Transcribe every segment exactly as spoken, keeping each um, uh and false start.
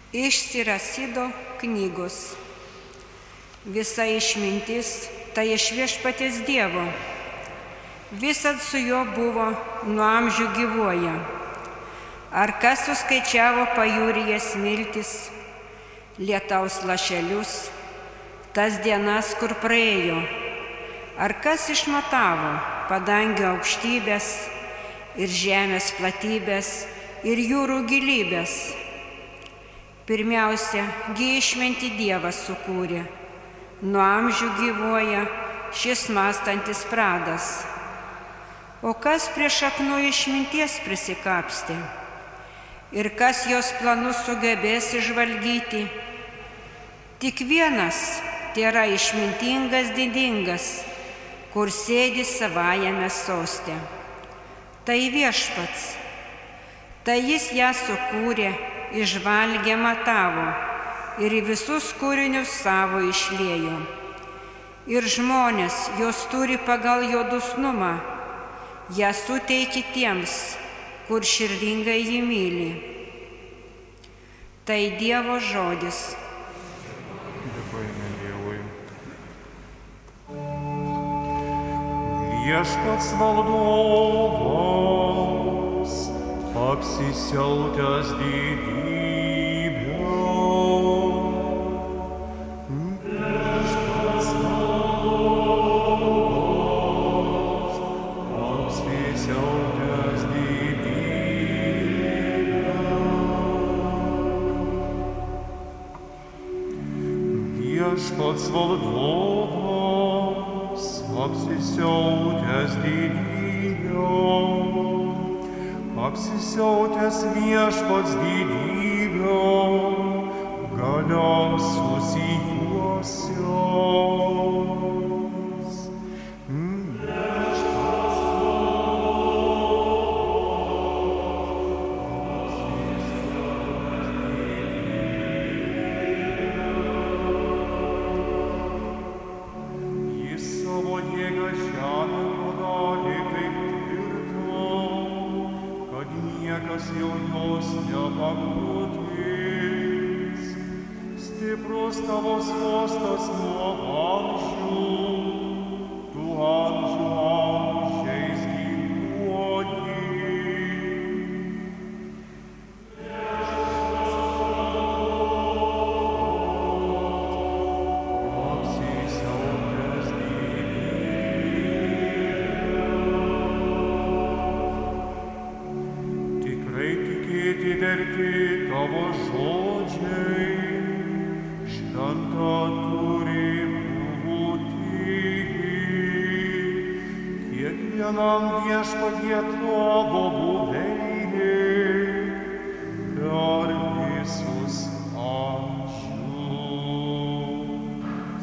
Iš Sirasido knygos. Visa išmintis tai iš viešpaties Dievo. Visad su juo buvo, nuo amžių gyvuoja. Ar kas suskaičiavo pajūryje smiltis, lietaus lašelius, tas dienas, kur praėjo? Ar kas išmatavo padangio aukštybės ir žemės platybės ir jūrų gilybės? Pirmiausia, gi išmintį Dievas sukūrė, nuo amžių gyvuoja šis mąstantis pradas. O kas prie šaknų išminties prisikapstė? Ir kas jos planus sugebės išvalgyti? Tik vienas tėra išmintingas didingas, kur sėdi savajame soste. Tai Viešpats, tai jis ją sukūrė, išvalgė, matavo ir į visus kūrinius savo išliejo. Ir žmonės jos turi pagal jo dosnumą, ją suteikė tiems, kur širdingai jį myli. Tai Dievo žodis. Dėkojame Dievui. Viešpats valdovas, apsisiautęs didybę. Viešpats valdovas, apsisiautęs didybę. Viešpats valdovas, apsisiautęs didybę. Apsisiautęs Viešpats didybę, galios susijuosios. Viešpats valdovas, apsisiautęs didybę. Jis savo jėgą žemę padarė taip tvirtą, kad niekas jau jos nepakutys. Stiprus tavo sostas nuo amžių, tu amžių amžiais gyvuoji. Apsisiautęs tikėti verti tavo žodžiai, šventa turi būti. Kiekvienam Viešpatie tavo buveinė per visus amžius.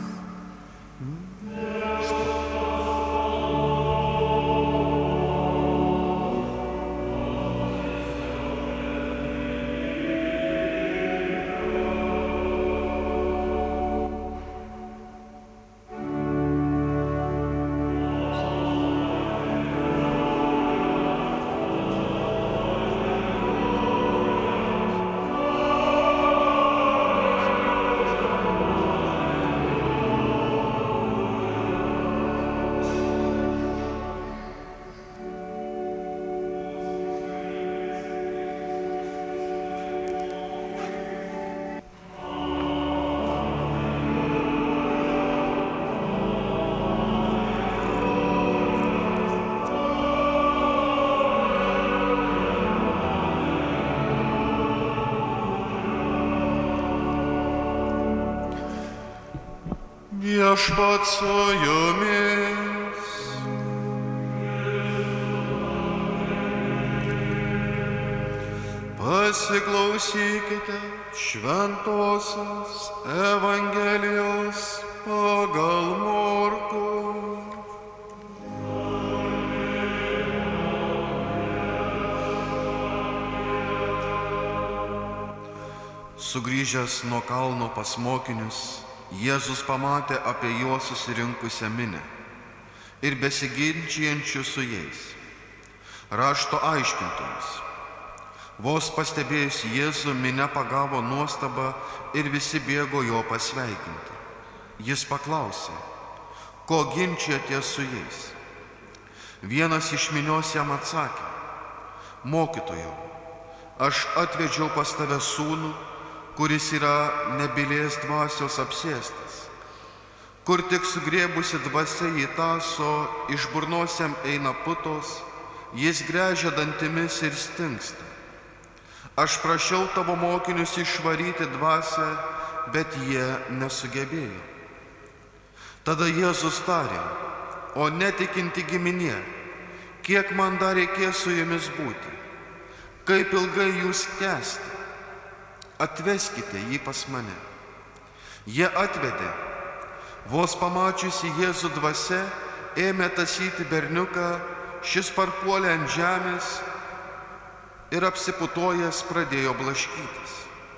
Viešpats su jumis. Pasiklausykite šventosios Evangelijos pagal Morkų. Sugrįžęs nuo kalno pas mokinius, Jėzus pamatė apie juos susirinkusią minią ir besiginčijančių su jais rašto aiškintojus. Vos pastebėjus Jėzų, minia pagavo nuostabą ir visi bėgo jo pasveikinti. Jis paklausė, ko ginčijatės su jais? Vienas iš minios jam atsakė, mokytojau, aš atvedžiau pas tave sūnų, kuris yra nebylės dvasios apsėstas. Kur tik sugrėbusi dvasia jį tąso, iš burnos jam eina putos, jis gręžia dantimis ir stingsta. Aš prašiau tavo mokinius išvaryti dvasią, bet jie nesugebėjo. Tada Jėzus tarė, o netikinti giminė, kiek man dar reikės su jumis būti? Kaip ilgai jūs kęsti? Atveskite jį pas mane. Jie atvedė. Vos pamačiusi Jėzų dvasia, ėmė tąsyti berniuką, šis parpuolė ant žemės ir apsiputojęs pradėjo blaškytis.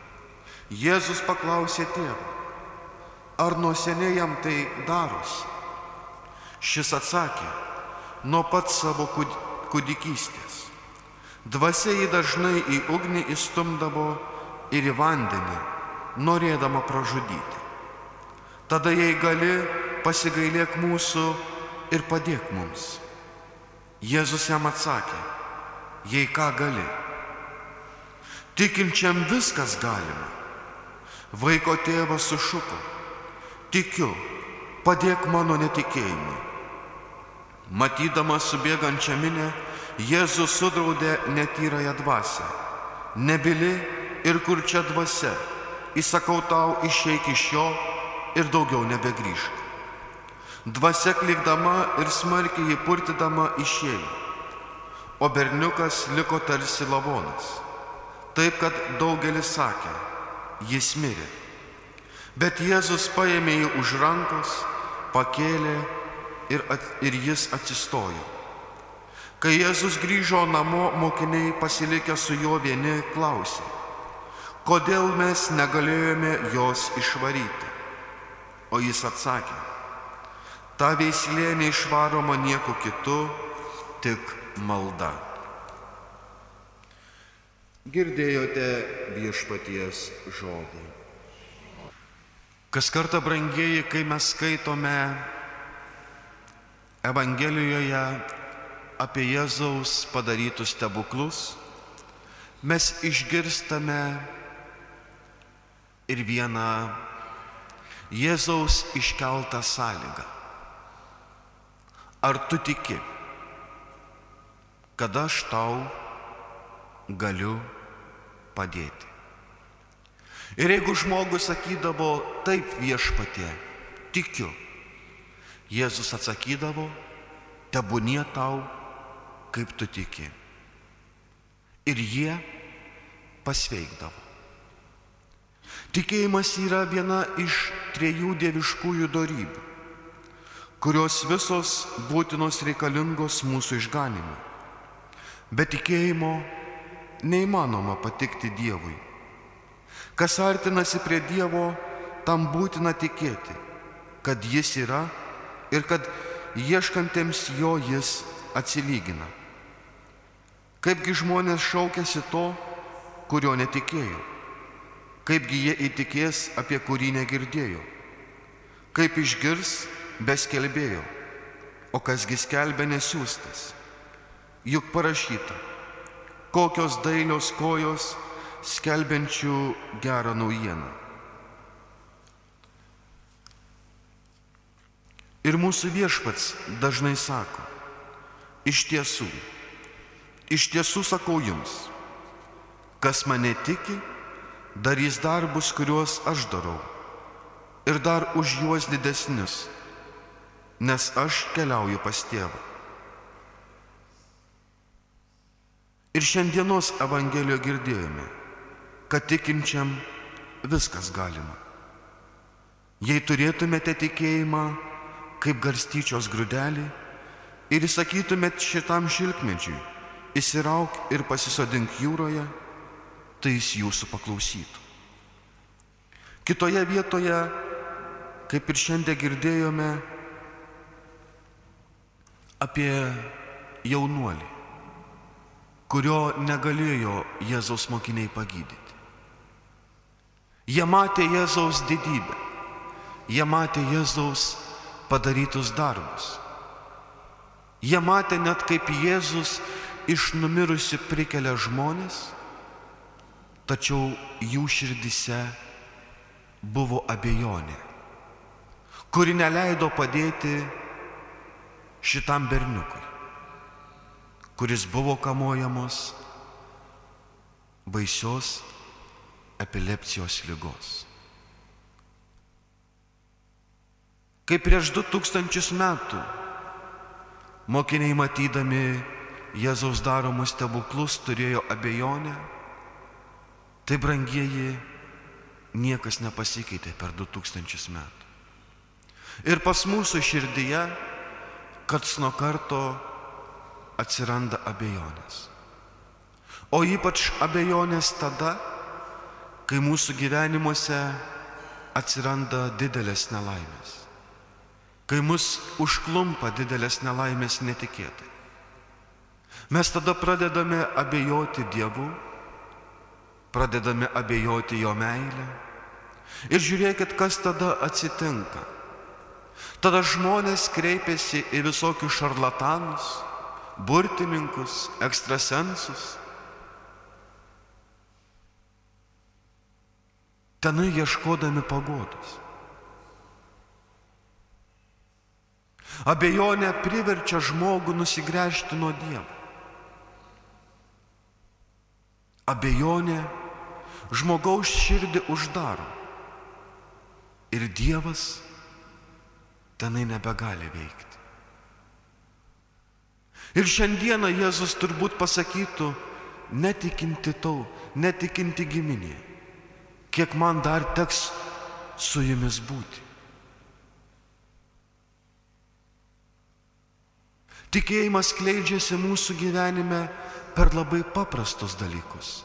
Jėzus paklausė tėvą, ar nuo seniai jam tai darosi? Šis atsakė, nuo pat savo kūdikystės. Dvasia jį dažnai į ugnį įstumdavo ir į vandenį, norėdama pražudyti. Tada jei gali, pasigailėk mūsų ir padėk mums. Jėzus jam atsakė, jei ką gali. Tikinčiam viskas galima. Vaiko tėvas sušuko, tikiu, padėk mano netikėjimui. Matydamas subėgančią minią, Jėzus sudraudė netyrąją dvasią. Nebyli ir kurčia dvasia, įsakau tau, išeik iš jo ir daugiau nebegrįžk. Dvasia klykdama ir smarkiai jį purtydama išėjo, o berniukas liko tarsi lavonas. Taip, kad daugelis sakė, jis mirė. Bet Jėzus paėmė jį už rankos, pakėlė ir, at, ir jis atsistojo. Kai Jėzus grįžo namo, mokiniai pasilikę su juo vieni klausė, kodėl mes negalėjome jos išvaryti. O jis atsakė, ta veislė neišvaroma nieku kitu, tik malda. Girdėjote viešpaties žodį. Kas kartą, brangieji, kai mes skaitome Evangelijoje apie Jėzaus padarytus stebuklus, mes išgirstame ir vieną Jėzaus iškeltą sąlygą. Ar tu tiki, kad aš tau galiu padėti? Ir jeigu žmogus sakydavo, taip viešpatie, tikiu, Jėzus atsakydavo, tebūnie tau, kaip tu tiki. Ir jie pasveikdavo. Tikėjimas yra viena iš trejų dieviškųjų dorybių, kurios visos būtinos reikalingos mūsų išganimui. Be tikėjimo neįmanoma patikti Dievui. Kas artinasi prie Dievo, tam būtina tikėti, kad Jis yra ir kad ieškantiems jo Jis atsilygina. Kaipgi žmonės šaukiasi to, kurio netikėjo? Kaipgi jie įtikės, apie kurį negirdėjo? Kaip išgirs, be skelbėjo? O kasgi skelbia nesiųstas? Juk parašyta, kokios dailios kojos skelbiančių gerą naujieną. Ir mūsų viešpats dažnai sako, iš tiesų, iš tiesų sakau jums, kas mane tiki, darys darbus, kuriuos aš darau, ir dar už juos didesnius, nes aš keliauju pas tėvą. Ir šiandienos Evangelijoje girdėjome, kad tikinčiam viskas galima. Jei turėtumėte tikėjimą kaip garstyčios grūdelį ir įsakytumėt šitam šilkmedžiui, įsirauk ir pasisodink jūroje, tai jis jūsų paklausytų. Kitoje vietoje, kaip ir šiandien girdėjome, apie jaunuolį. kurio negalėjo Jėzaus mokiniai pagydyti. Jie matė Jėzaus didybę, jie matė Jėzaus padarytus darbus. Jie matė net, kaip Jėzus iš numirusių prikelia žmonės, tačiau jų širdise buvo abejonė, kuri neleido padėti šitam berniukui, kuris buvo kamuojamos baisios epilepsijos ligos. Kaip prieš du tūkstančius metų mokiniai matydami Jėzaus daromus stebuklus turėjo abejonę, tai brangieji, niekas nepasikeitė per du tūkstančius metų. Ir pas mūsų širdyje karts nuo karto atsiranda abejonės. O ypač abejonės tada, kai mūsų gyvenimuose atsiranda didelės nelaimės, kai mus užklumpa didelės nelaimės netikėtai. Mes tada pradedame abejoti Dievu, pradedame abejoti Jo meilę. Ir žiūrėkit, kas tada atsitinka. Tada žmonės kreipiasi į visokius šarlatanus, burtininkus, ekstrasensus. Tenai ieškodami paguodos. Abejonė priverčia žmogų nusigręžti nuo Dievo. Abejonė žmogaus širdį uždaro ir Dievas tenai nebegali veikti. Ir šiandieną Jėzus turbūt pasakytų, netikinti tau, netikinti giminė, kiek man dar teks su jumis būti. Tikėjimas skleidžiasi mūsų gyvenime per labai paprastus dalykus.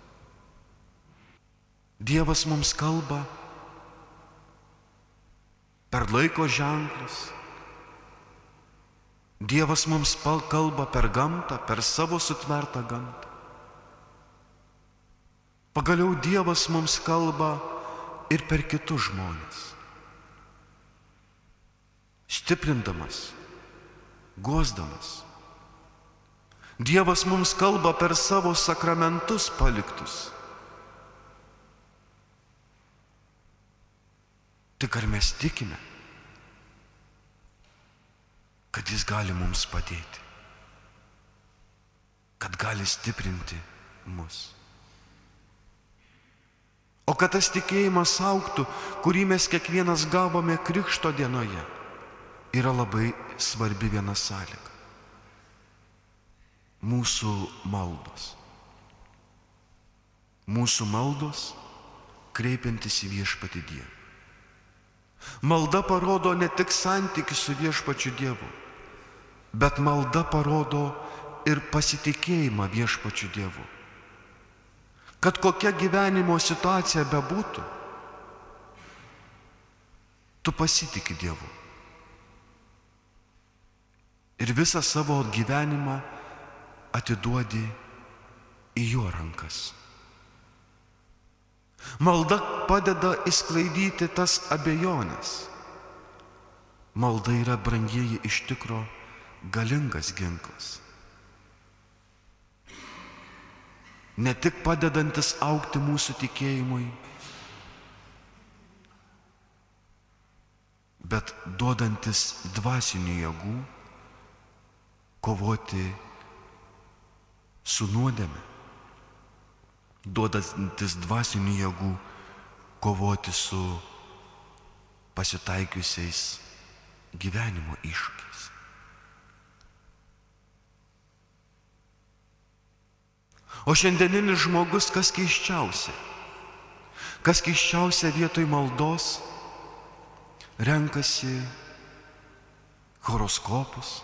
Dievas mums kalba per laiko ženklus. Dievas mums kalba per gamtą, per savo sutvertą gamtą. Pagaliau Dievas mums kalba ir per kitus žmonės, stiprindamas, guosdamas. Dievas mums kalba per savo sakramentus paliktus. Tik ar mes tikime, kad Jis gali mums padėti, kad gali stiprinti mus. O kad tas tikėjimas augtų, kurį mes kiekvienas gavome krikšto dienoje, yra labai svarbi viena sąlyga. Mūsų maldos. Mūsų maldos kreipiantis į viešpatį Dievą. Malda parodo ne tik santykį su viešpačiu Dievu, bet malda parodo ir pasitikėjimą viešpačiu Dievu. Kad kokia gyvenimo situacija bebūtų, tu pasitiki Dievu. Ir visą savo gyvenimą atiduodi į Jo rankas. Malda padeda išsklaidyti tas abejonės. Malda yra, brangieji, iš tikro galingas ginklas. Ne tik padedantis augti mūsų tikėjimui, bet duodantis dvasinių jėgų kovoti su nuodėme, duodantis dvasinių jėgų kovoti su pasitaikiusiais gyvenimo iššūkiais. O šiandieninis žmogus, kas keisčiausia? Kas keisčiausia vietoj maldos, renkasi horoskopus.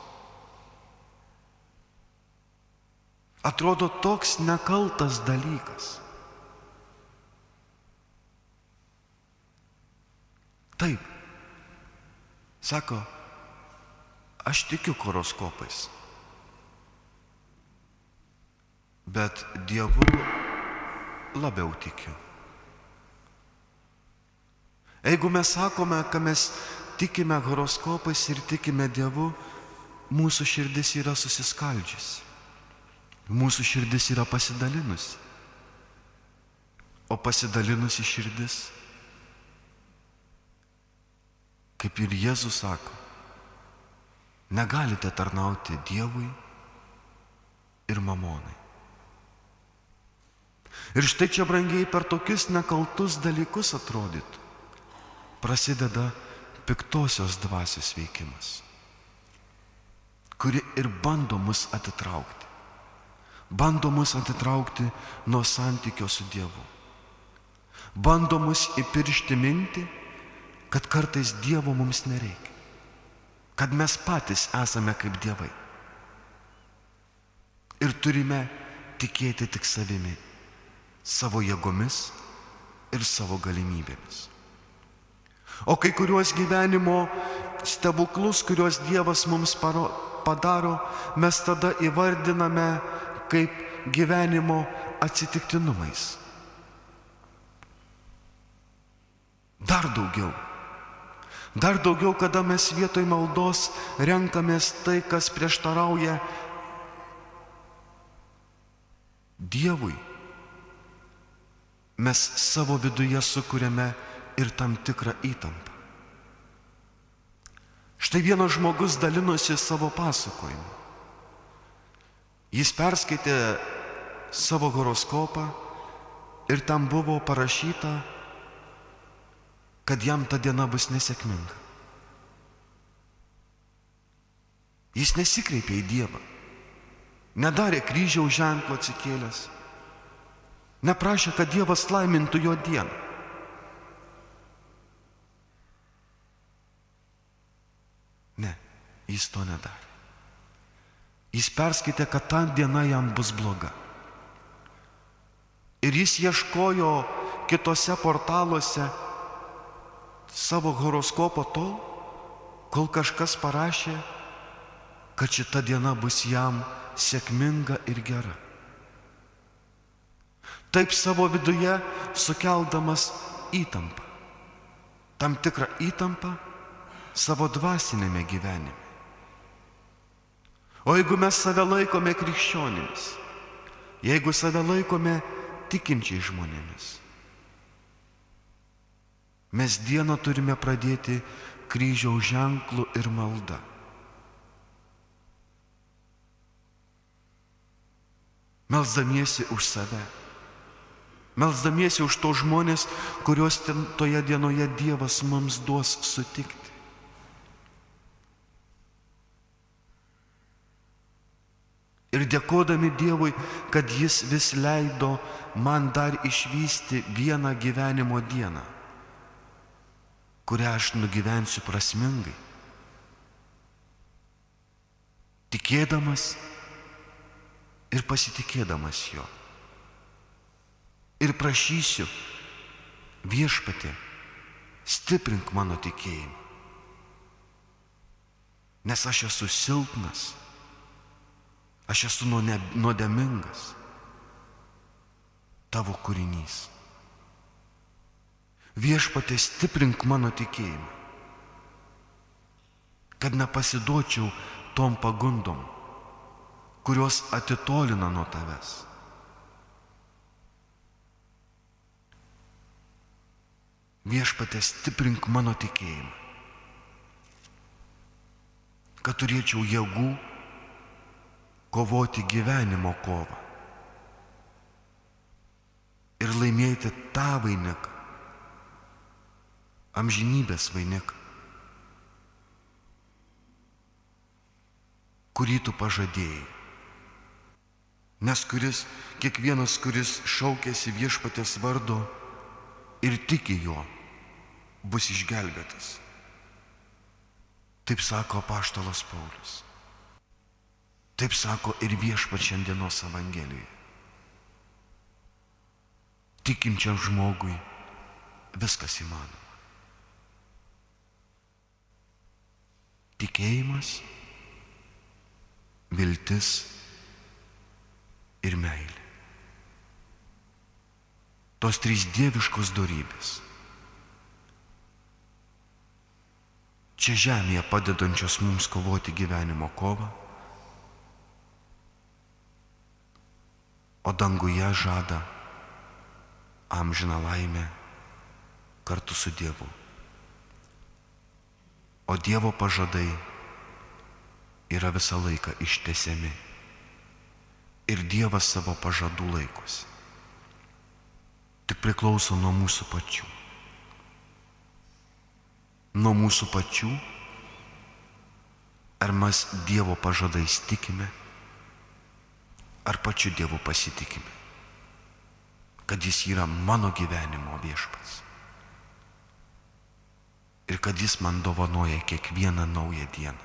Atrodo toks nekaltas dalykas. Taip, sako, aš tikiu horoskopais. bet Dievu labiau tikiu. Jeigu mes sakome, kad mes tikime horoskopais ir tikime Dievu, mūsų širdis yra susiskaldžiusi. Mūsų širdis yra pasidalinusi. O pasidalinusi širdis, kaip ir Jėzus sako, negalite tarnauti Dievui ir mamonai. Ir štai čia, brangiai, per tokius nekaltus dalykus atrodytų, prasideda piktosios dvasios veikimas, kuri ir bando mus atitraukti. Bando mus atitraukti nuo santykio su Dievu. Bando mus įpiršti mintį, kad kartais Dievo mums nereikia. Kad mes patys esame kaip dievai. Ir turime tikėti tik savimi, savo jėgomis ir savo galimybėmis. O kai kuriuos gyvenimo stebuklus, kuriuos Dievas mums paro, padaro, mes tada įvardiname kaip gyvenimo atsitiktinumais. Dar daugiau. Dar daugiau, kada mes vietoj maldos renkamės tai, kas prieštarauja Dievui. Mes savo viduje sukuriame ir tam tikrą įtampą. Štai vienas žmogus dalinosi savo pasakojimu. Jis perskaitė savo horoskopą ir tam buvo parašyta, kad jam ta diena bus nesėkminga. Jis nesikreipė į Dievą, nedarė kryžiaus ženklo atsikėlęs, neprašė, kad Dievas laimintų jo dieną. Ne, jis to nedarė. Jis perskaitė, kad ta diena jam bus bloga. Ir jis ieškojo kitose portaluose savo horoskopo tol, kol kažkas parašė, kad šita diena bus jam sėkminga ir gera. Taip savo viduje sukeldamas įtampą, tam tikrą įtampą savo dvasinėme gyvenime. O jeigu mes save laikome krikščionimis, jeigu save laikome tikinčiai žmonėmis, mes dieną turime pradėti kryžiaus ženklu ir malda. Melsdamiesi už save, melsdamiesi už tos žmonės, kuriuos ten toje dienoje Dievas mums duos sutikti. Ir dėkodami Dievui, kad Jis vis leido man dar išvysti vieną gyvenimo dieną, kurią aš nugyvensiu prasmingai, tikėdamas ir pasitikėdamas Jo. Ir prašysiu, Viešpatie, stiprink mano tikėjimą, nes aš esu silpnas, aš esu nuodėmingas, Tavo kūrinys. Viešpatie, stiprink mano tikėjimą, kad nepasiduočiau tom pagundom, kurios atitolina nuo Tavęs. Viešpatie, stiprink mano tikėjimą, kad turėčiau jėgų kovoti gyvenimo kovą ir laimėti tą vainiką, amžinybės vainiką, kurį Tu pažadėjai. Nes kuris, kiekvienas, kuris šaukėsi Viešpaties vardo ir tiki Juo, bus išgelbėtas. Taip sako apaštalas Paulius. Taip sako ir Viešpats šiandienos Evangelijoje. Tikinčiam žmogui viskas įmanoma. Tikėjimas, viltis ir meilė. Tos trys dieviškos dorybės. Čia žemėje padedančios mums kovoti gyvenimo kovą, o danguje žada amžiną laimę kartu su Dievu. O Dievo pažadai yra visą laiką ištęsiami. Ir Dievas savo pažadų laikosi. Tik priklauso nuo mūsų pačių. Nuo mūsų pačių, ar mes Dievo pažadais tikime, ar pačiu Dievu pasitikime, kad Jis yra mano gyvenimo viešpats ir kad Jis man dovanoja kiekvieną naują dieną.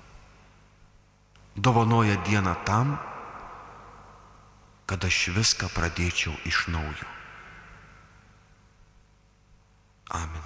Dovanoja dieną tam, kad aš viską pradėčiau iš naujo. Amen.